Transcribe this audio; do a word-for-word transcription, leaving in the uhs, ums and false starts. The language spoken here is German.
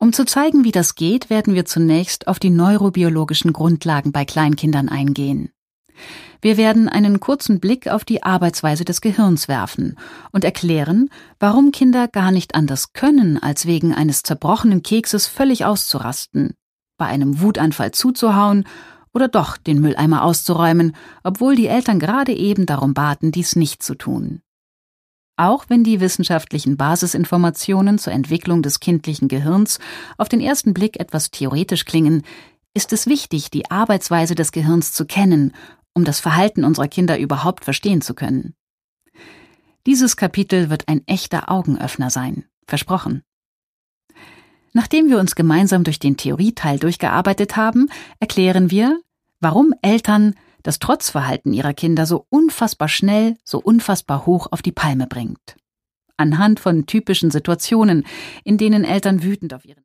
Um zu zeigen, wie das geht, werden wir zunächst auf die neurobiologischen Grundlagen bei Kleinkindern eingehen. Wir werden einen kurzen Blick auf die Arbeitsweise des Gehirns werfen und erklären, warum Kinder gar nicht anders können, als wegen eines zerbrochenen Kekses völlig auszurasten, bei einem Wutanfall zuzuhauen oder doch den Mülleimer auszuräumen, obwohl die Eltern gerade eben darum baten, dies nicht zu tun. Auch wenn die wissenschaftlichen Basisinformationen zur Entwicklung des kindlichen Gehirns auf den ersten Blick etwas theoretisch klingen, ist es wichtig, die Arbeitsweise des Gehirns zu kennen, um das Verhalten unserer Kinder überhaupt verstehen zu können. Dieses Kapitel wird ein echter Augenöffner sein, versprochen. Nachdem wir uns gemeinsam durch den Theorieteil durchgearbeitet haben, erklären wir, warum Eltern das Trotzverhalten ihrer Kinder so unfassbar schnell, so unfassbar hoch auf die Palme bringt. Anhand von typischen Situationen, in denen Eltern wütend auf ihren